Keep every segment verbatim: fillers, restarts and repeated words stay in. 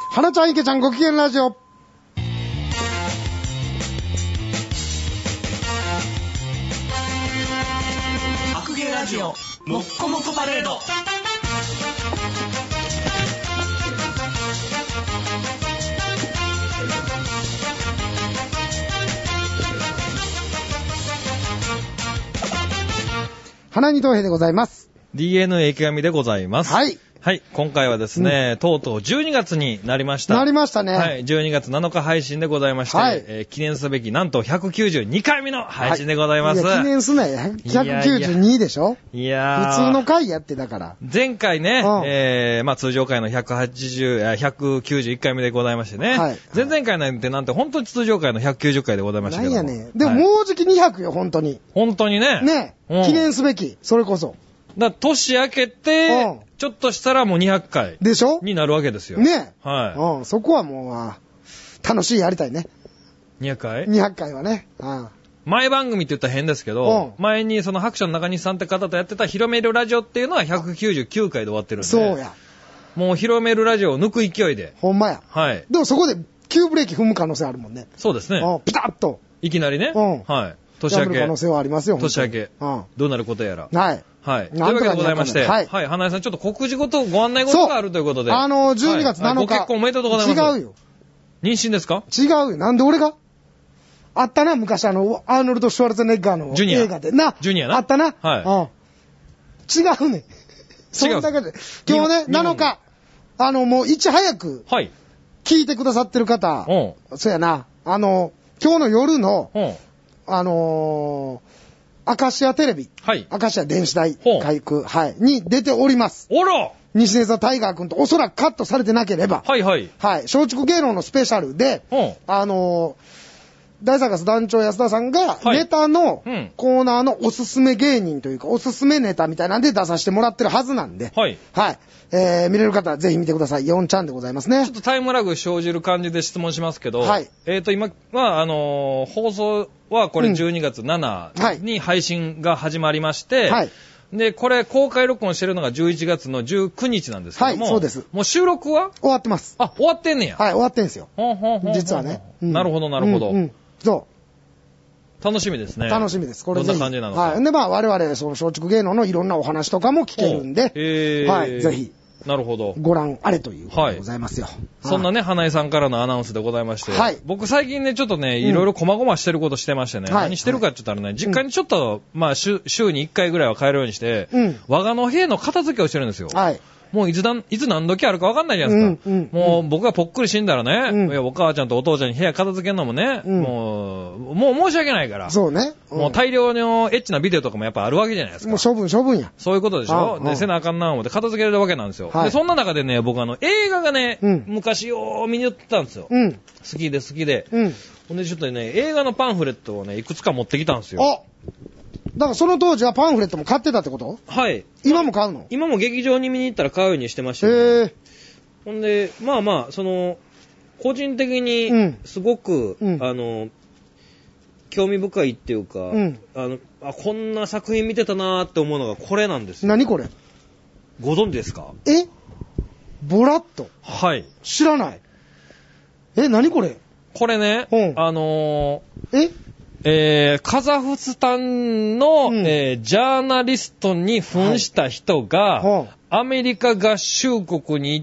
花ちゃん池ちゃんご機嫌ラジオ。 白芸ラジオもっこもこパレード。 花二等兵でございます。 ディーエヌエー 池上でございます。 はい、 はい、今回はですね、うん、とうとうじゅうにがつになりました。 なりましたね。 はい、じゅうにがつなのか配信でございまして、はい、えー、記念すべきなんとひゃくきゅうじゅうにかいめの配信でございます。 はい、いや記念すなよ。ひゃくきゅうじゅうにでしょ。 いや普通の回やってだから。 前回ね、 うん、 えー、まあ通常回のひゃくはちじゅう、ひゃくきゅうじゅういっかいめでございましてね。はい、前々回なんてなんて本当に通常回のひゃくきゅうじゅっかいでございましたけど。 なんやねん。でももうじきにひゃくよ、本当に。 本当にね。 ね、うん、記念すべき、それこそ。 だ年明けて、うん、ちょっとしたらもうにひゃっかいでしょになるわけですよ。 ね。 はい。 うん、そこはもう、あ、楽しいやりたいね。 にひゃっかい ? にひゃっかいはね。うん、 前番組って言ったら変ですけど、うん、前にその白書の中西さんって方とやってた広めるラジオっていうのはひゃくきゅうじゅうきゅうかいで終わってるんで。 そうや。 もう広めるラジオを抜く勢いで。 ほんまや。 はい。 でもそこで急ブレーキ踏む可能性あるもんね。 そうですね。 うん、ピタッと。 いきなりね。 うん。 はい。年明け。 可能性はありますよ。 年明け。うん。どうなることやら。 はい。 はい。というわけでございまして、はい。はい。花江さん、ちょっと告示事、ご案内事があるということで。 あのー、じゅうにがつなのか、 はい。ご結婚おめでとうございます。 違うよ。 妊娠ですか？ 違うよ。なんで俺があったな、昔あの、アーノルド・シュワルツェネッガーの映画で。な。 ジュニアな。 あったな。 はい。 うん。違うね。そんだけで。今日ね、なのか、あの、もういち早く、はい。聞いてくださってる方、うん。そうやな。あの、今日の夜の、うん。あのー、アカシアテレビ、はい、アカシア電子台開区、はい、に出ております。 おら西根座タイガー君とおそらくカットされてなければ、 はいはい。 はい、松竹芸能のスペシャルで、あのー、大サーカス団長安田さんが、ネタのコーナーのおすすめ芸人というか、おすすめネタみたいなんで出させてもらってるはずなんで、はい。はい。えー、見れる方はぜひ見てください。よんちゃんでございますね。 ちょっとタイムラグ生じる感じで質問しますけど、はい。えっと、今は、あのー、放送はこれじゅうにがつななに配信が始まりまして、はい。で、これ公開録音してるのがじゅういちがつのじゅうくにちなんですけども、はい、そうです。もう収録は終わってます。 あ、終わってんねや。 はい、終わってんすよ。 ほんほんほんほん実はね。 うん、なるほど、なるほど。うんうん、 そう。 楽しみですね。 楽しみです。これどんな感じなのか。 はい。で、まあ、我々、その松竹芸能のいろんなお話とかも聞けるんで、えー、はい、ぜひ。 なるほど。 ご覧あれということでございますよ。はい、 そんなね、花江さんからのアナウンスでございまして、はい、僕最近ね、ちょっとね、いろいろ細々してることしてましてね、うん、何してるかって言ったらね、実家にちょっと、うん、まあ週、週にいっかいぐらいは帰るようにして、うん、我がの部屋の片付けをしてるんですよ。はい。もういつだ、いつ何時あるか分かんないじゃないですか。うんうん、もう僕がぽっくり死んだらね、うん、いやお母ちゃんとお父ちゃんに部屋片付けるのもね、うん、もう、もう申し訳ないから。 そうね。 うん、もう大量のエッチなビデオとかもやっぱあるわけじゃないですか。 もう処分処分や。 そういうことでしょ。で、せなあかんな思って片付けるわけなんですよ。はい、で、そんな中でね、僕あの、映画がね、うん、昔よー見に行ってたんですよ。うん、好きで好きで。うん、ほんでちょっとね、映画のパンフレットをね、いくつか持ってきたんですよ。 あだからその当時はパンフレットも買ってたってこと？ はい。 今も買うの？ 今も劇場に見に行ったら買うようにしてましたよ、ね。へー。ほんで、まあまあ、その、個人的にすごく、うん、あの、興味深いっていうか、うん、あのあ、こんな作品見てたなーって思うのがこれなんですよ。 何これ？ ご存知ですか？ え？ボラッと？ はい。 知らない。え、何これ？ これね、うん、あのー、ええー、カザフスタンの、うんえー、ジャーナリストに扮した人が、はい、アメリカ合衆国に行って、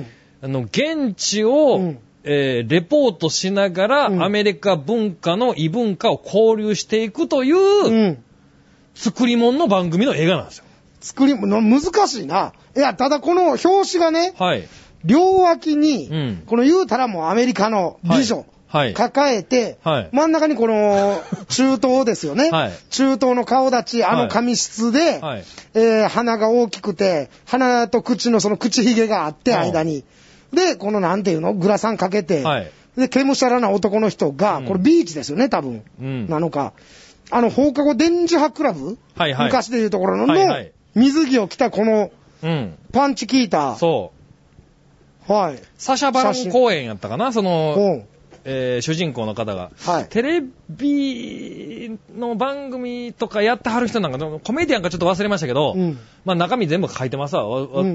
うん、あの現地を、うんえー、レポートしながら、うん、アメリカ文化の異文化を交流していくという、うん、作り物の番組の映画なんですよ。 作り物難しいな。いやただこの表紙がね、はい、両脇に、うん、この言うたらもうアメリカの美女、はいはい、抱えて、はい、真ん中にこの中東ですよね、はい、中東の顔立ち、あの髪質で、はいえー、鼻が大きくて鼻と口のその口ひげがあって間に、でこのなんていうのグラサンかけて、はい、で毛むしゃらな男の人が、うん、これビーチですよね多分、うん、なのかあの放課後電磁波クラブ、はいはい、昔でいうところの、はいはい、水着を着たこの、うん、パンチ効いたそうはいサシャバロン公園やったかなそのえー、主人公の方が、はい、テレビの番組とかやってはる人なんか、コメディアンかちょっと忘れましたけど、うん、まあ中身全部書いてますわ。うんうんうんうん、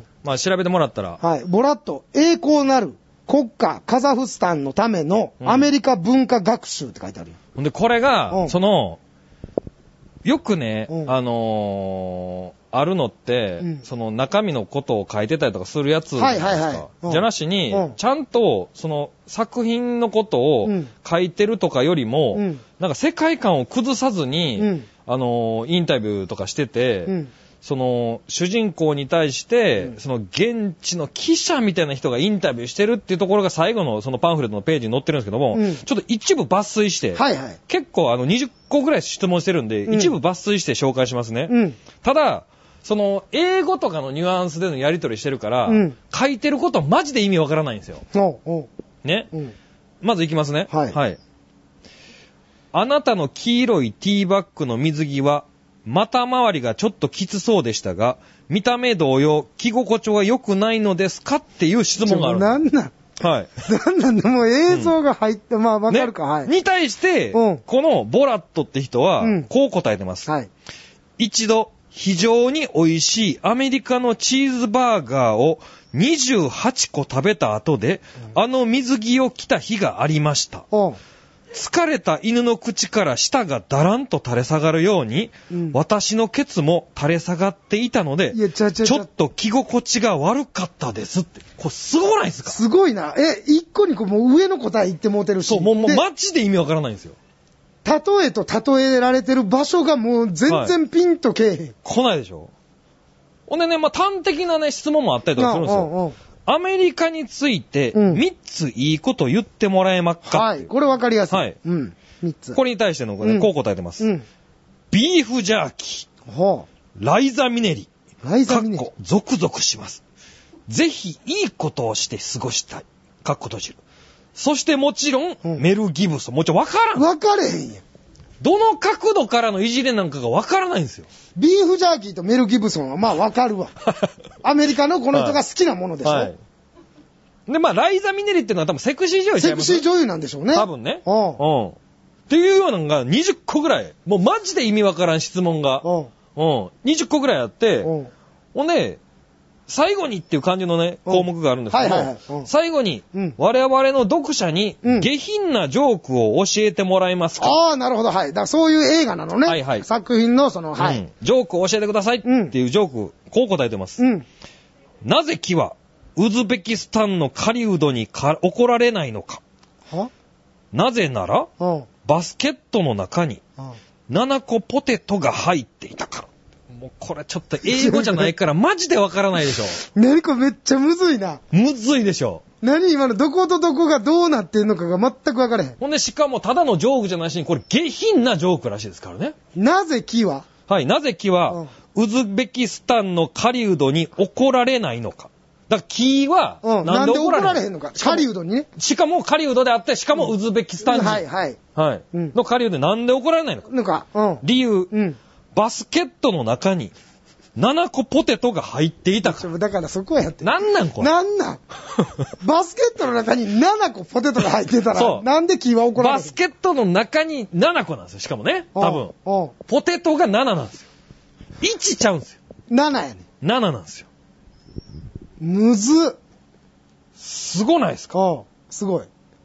まあ調べてもらったら。 はい。ボラッと、栄光なる国家カザフスタンのためのアメリカ文化学習って書いてあるよ。 うん、で、これが、うん、その、よくね、うん、あのー、あるのって、うん、その中身のことを書いてたりとかするやつじゃないですか。はいはいはい。うん、じゃなしに、うん、ちゃんと、その作品のことを書いてるとかよりも、うん、なんか世界観を崩さずに、うん、あのー、インタビューとかしてて、うん、その、主人公に対して、うん、その現地の記者みたいな人がインタビューしてるっていうところが最後のそのパンフレットのページに載ってるんですけども、うん、ちょっと一部抜粋して、はいはい、結構あのにじゅっこぐらい質問してるんで、うん、一部抜粋して紹介しますね。うん、ただ、その、英語とかのニュアンスでのやり取りしてるから、うん、書いてることマジで意味わからないんですよ。おうおうね、うん、まずいきますね。はい。はい。あなたの黄色いティーバッグの水着は、股周りがちょっときつそうでしたが、見た目同様、着心地は良くないのですかっていう質問がある。 なんなんはい。なんなんだ、もう映像が入って、うん、まあわかるか、ね、はい。 に対して、うん、このボラットって人は、こう答えてます。うん、はい。一度、非常に美味しいアメリカのチーズバーガーをにじゅうはちこ食べた後で、うん、あの水着を着た日がありました。うん、疲れた犬の口から舌がだらんと垂れ下がるように、うん、私のケツも垂れ下がっていたので、ちょちょちょちょっと着心地が悪かったですって。これすごないですか？ すごいな。え、一個にこうもう上の答え言ってもうてるし。 そう、もう、もうマジで意味わからないんですよ。 例えと例えられてる場所がもう全然ピンとけえへん。はい、 来ないでしょ。ほんでね、まあ、端的なね、質問もあったりとかするんですよ。うんうんうん、アメリカについてみっついいこと言ってもらえますか、うん、 はい。これわかりやすい。はい。うん。みっつ。 これに対しての、ね、こう答えてます。うん、ビーフジャーキー。はあ、ライザミネリ。 ライザミネリ。 かっこ、ゾクゾクします。ぜひいいことをして過ごしたい。かっこ閉じる。そしてもちろん、うん、メル・ギブソン。もちろん分からん。 分かれへんやん。 どの角度からのいじれなんかが分からないんですよ。 ビーフジャーキーとメル・ギブソンはまあ分かるわ。アメリカのこの人が好きなものでしょ。はいはい、 で、まあ、ライザ・ミネリっていうのは多分セクシー女優ちゃいます？ セクシー女優なんでしょうね。 多分ね。うん。うん。っていうようなのがにじゅっこぐらい。もうマジで意味わからん質問が。うん。うん。にじゅっこぐらいあって、うん。ほんで、最後にっていう感じのね、項目があるんですけど、はいはいはい、最後に、うん、我々の読者に下品なジョークを教えてもらえますか？ ああ、なるほど、はい。だからそういう映画なのね。はいはい。作品のその、はい、 うん。ジョークを教えてくださいっていうジョーク、こう答えてます。うん。なぜ木は、ウズベキスタンの狩人にか怒られないのか？は？なぜなら、うん、バスケットの中に、ななこポテトが入っていたから。もうこれちょっと英語じゃないからマジでわからないでしょ。 何これめっちゃむずいな。 むずいでしょ。 何今のどことどこがどうなってんのかが全くわからへん。 ほんでしかもただのジョークじゃないしにこれ下品なジョークらしいですからね。 なぜ木は？ はい、なぜ木は、うん、ウズベキスタンの狩人に怒られないのか。だから木は、 うん、なんで怒られへんのか。狩人にね。 しかも狩人であって、しかもウズベキスタン人。うん、はいはい。はい。うん、の狩人でなんで怒られないのか。なんか、うん、理由、うん、バスケットの中に、ななこポテトが入っていたから。 だからそこやって。 なんなんこれ。 なんなんバスケットの中にななこポテトが入ってたら、そうなんで木は怒られる？ バスケットの中にななこなんですよ。しかもね。多分。ポテトがなななんですよ。いちちゃうんですよ。 ななやねん。 なななんですよ。 むずっ。 すごないですか？ああ、 すごい。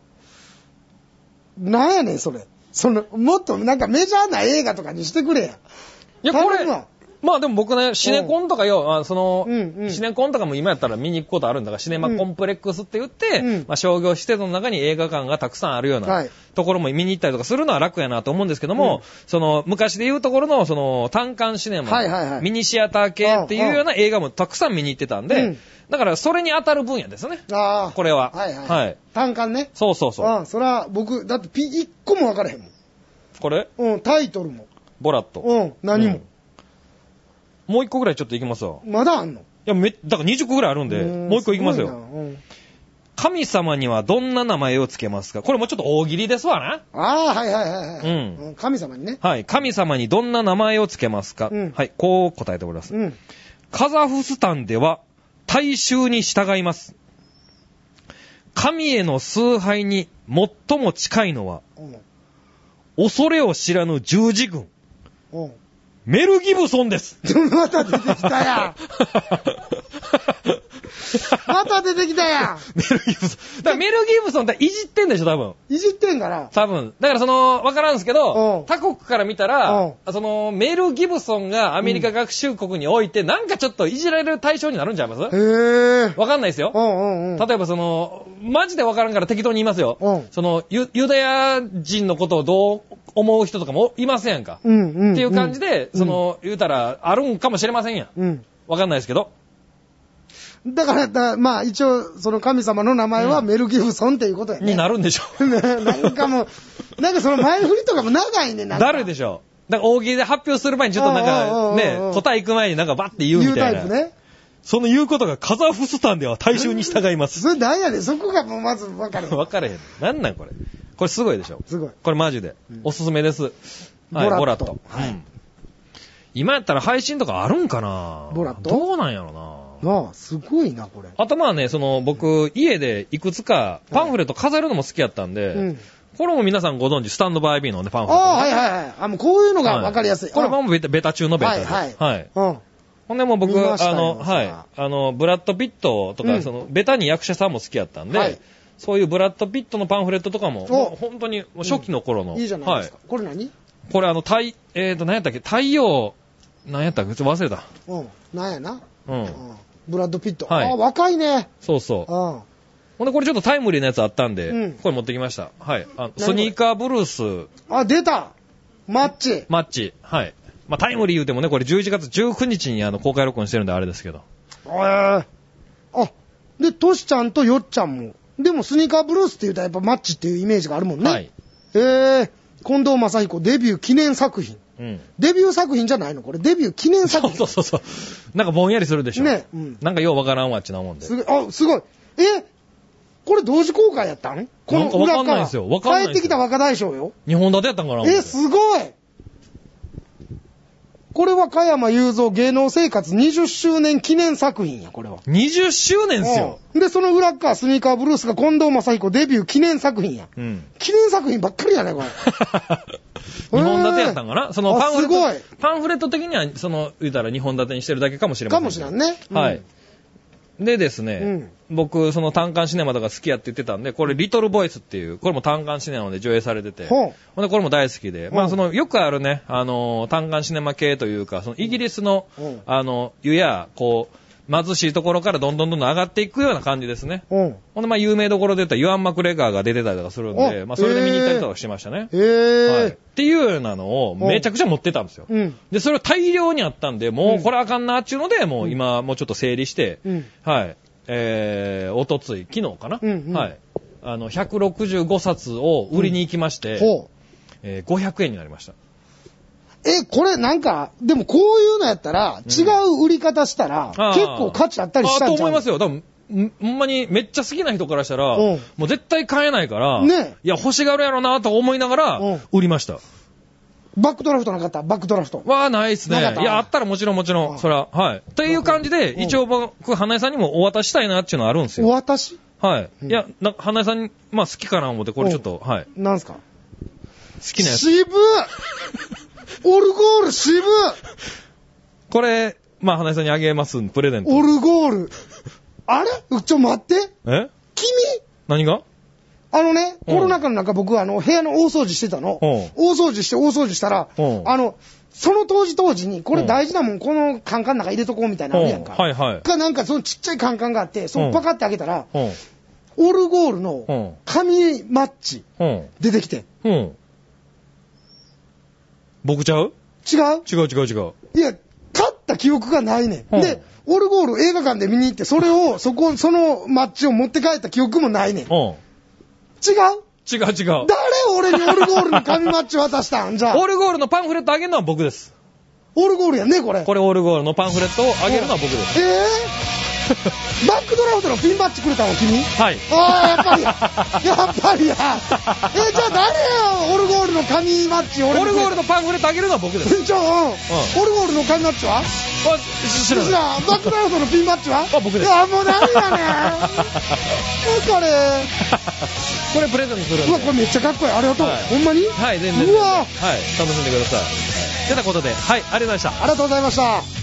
なんやねん、それ。その、もっとなんかメジャーな映画とかにしてくれや。 いや、これ、まあでも僕ね、シネコンとかよ、あその、うんうん、シネコンとかも今やったら見に行くことあるんだから、シネマコンプレックスって言って、うん、まあ商業施設の中に映画館がたくさんあるような、はい、ところも見に行ったりとかするのは楽やなと思うんですけども、うん、その、昔で言うところの、その、単館シネマ、はいはいはい、ミニシアター系っていうような映画もたくさん見に行ってたんで、うん、だからそれに当たる分野ですね。ああ。これは。はいはい。はい。 単館ね。 そうそうそう。 ああ、それは僕、だってピ、一個も分からへんもん。 これ？ うん、タイトルも。 ボラット。 うん、何も。うんもう一個ぐらいちょっといきますわ。 まだあんの？いや、め、だからにじゅっこぐらいあるんで、んもう一個いきますよ。うん、神様にはどんな名前をつけますか？これもちょっと大喜利ですわな。 ああ、はいはいはいはい。うん。神様にね。 はい。神様にどんな名前をつけますか？うん、はい。こう答えております。うん。カザフスタンでは大衆に従います。 神への崇拝に最も近いのは、うん、恐れを知らぬ十字軍、うん、メル・ギブソンです。 また出てきたやん。また出てきたやん。 メル・ギブソン。だからメル・ギブソンっていじってんでしょ、多分。 いじってんから。 多分。だからその、わからんすけど、他国から見たら、その、メル・ギブソンがアメリカ合衆国において、なんかちょっといじられる対象になるんちゃいます？へー。 わかんないですよ。うんうんうん。例えばその、マジでわからんから適当に言いますよ。うん、そのユ、ユダヤ人のことをどう思う人とかもいませんやんか。うんうんうん、っていう感じで、その、言うたら、あるんかもしれませんやん。うん。わかんないですけど。 だから、だまあ一応、その神様の名前はメル・ギブソンっていうことやね。 になるんでしょ。 なんかもう、なんかその前振りとかも長いね、なんか。 誰でしょう。だから大喜利で発表する前にちょっとなんか、ね、答え行く前になんかバッて言うみたいな。言うタイプね。その言うことがカザフスタンでは大衆に従います。 それ何やねん、そこがもうまず分かれへん。 分かれへん。なんなんこれ。これすごいでしょ。すごい。これマジで。うん、おすすめです。はい、ボラット。はい、うん。今やったら配信とかあるんかな？ ボラット？ どうなんやろな。 ああ、すごいな、これ。 あとまあね、その、僕、家でいくつかパンフレット飾るのも好きやったんで、はい、うん、これも皆さんご存知、スタンドバイビーのね、パンフレット、ね。 ああ、はいはいはい。あ、もうこういうのが分かりやすい。はい、 これもベタ、ベタ中のベタで。はいはい。はい。うん。ほんでもう僕、あの、はい。あの、ブラッド・ピットとか、うん、その、ベタに役者さんも好きやったんで、はい、そういうブラッド・ピットのパンフレットとかも、もう本当に初期の頃の。 うん、いいじゃないですか。はい、これ何？ これあの、太、えーと、何やったっけ？太陽、何やったっけ？ちょっと忘れた。 うん。何やな。うん。うん、ブラッド・ピット。はい、ああ、若いね。 そうそう。うん。ほんで、これちょっとタイムリーなやつあったんで、うん、これ持ってきました。はい。あスニーカーブルース。 あ、出たマッチ。 マッチ。はい。まあ、タイムリー言うてもね、これじゅういちがつじゅうくにちにあの公開録音してるんであれですけど。 えー、あ、で、トシちゃんとヨッちゃんも。でも、スニーカーブルースって言うとやっぱマッチっていうイメージがあるもんね。はい。えー、近藤正彦デビュー記念作品。うん、デビュー作品じゃないのこれデビュー記念作品。 そうそうそう。なんかぼんやりするでしょ。ね。うん、なんかようわからんわっちなもんで。 すごい。あ、すごい。えこれ同時公開やったんこの裏側。 わかんないですよ。わかんない。 帰ってきた若大将よ。 にほん立てやったんかなえ、すごい。これは加山雄三芸能生活にじゅっしゅうねん記念作品や、これは。 にじゅっしゅうねんっすよ。 で、その裏側、スニーカーブルースが近藤正彦デビュー記念作品や。うん。記念作品ばっかりやね、これ。 にほん立てやったんかなそのパンフレット。すごい。パンフレット的には、その、言うたらにほん立てにしてるだけかもしれません。 かもしれんね。 うん、はい。でですね、うん、僕、その単館シネマとか好きやって言ってたんで、これ、リトルボイスっていう、これも単館シネマで上映されてて、ほんで、これも大好きで、まあ、その、よくあるね、あの、単館シネマ系というか、その、イギリスの、あの、湯や、こう、貧しいところからどんどんどんどん上がっていくような感じですね。うん。ほんで、まあ、有名どころで言ったら、ユアン・マクレガーが出てたりとかするんで、まあ、それで見に行ったりとかしてましたね。へー。はい。っていうようなのを、めちゃくちゃ持ってたんですよ。うん。で、それを大量にあったんで、もう、これあかんな、っていうので、もう、今、もうちょっと整理して、うん。はい。えー、おとつい、昨日かな、うんうん、はい。あの、ひゃくろくじゅうごさつを売りに行きまして、うん、ほう。えー、ごひゃくえんになりました。 え、これなんか、でもこういうのやったら、違う売り方したら、うん、結構価値あったりしたんじゃん。あ、 と思いますよ。多分、ほんまにめっちゃ好きな人からしたら、うん、もう絶対買えないから、ね。いや、欲しがるやろなと思いながら、売りました。 バックドラフトなかったバックドラフト。 はないっすね。いや、あったらもちろんもちろん、そら、はい。という感じで、一応僕、花江さんにもお渡ししたいなっていうのはあるんですよ。 お渡しはい。うん、いや、な花江さんに、まあ好きかな思って、これちょっと、はい。 なんすか好きなやつ。 渋っオルゴール渋っこれ、まあ花江さんにあげますプレゼント。 オルゴール。あれちょ、待って。 え君何があのね、コロナ禍の中僕はあの部屋の大掃除してたの。大掃除して大掃除したら、あの、その当時当時に、これ大事なもん、このカンカンの中入れとこうみたいなのあるやんか。はいはい。かなんかそのちっちゃいカンカンがあって、そのパカって開けたら、オルゴールの紙マッチ出てきて。うん。 僕ちゃう違う違う違う違う。 いや、買った記憶がないねん。で、オルゴール映画館で見に行って、それを、そこ、そのマッチを持って帰った記憶もないねん。違う違う違う。 誰俺にオルゴールの紙マッチ渡したんじゃあ。 オルゴールのパンフレットあげるのは僕です。 オルゴールやね、これ。 これオルゴールのパンフレットをあげるのは僕です。 えバックドラフトのピンバッジくれたの君？ はい。 ああ、やっぱりや。やっぱりや。え、じゃあ誰やオルゴールの紙マッチ俺オルゴールのパンフレットあげるのは僕です。 じゃあ、うん。オルゴールの紙マッチは？ 知らない。 バックドラフトのピンバッジは？ あ、僕です。 いや、もう何やねん。これ。 これプレゼントするんで。 うわ、これめっちゃかっこいい。ありがとう。ほんまに？ はい、全然。 うわ。 はい、楽しんでください。てなことで、はい、ありがとうございました。 ありがとうございました。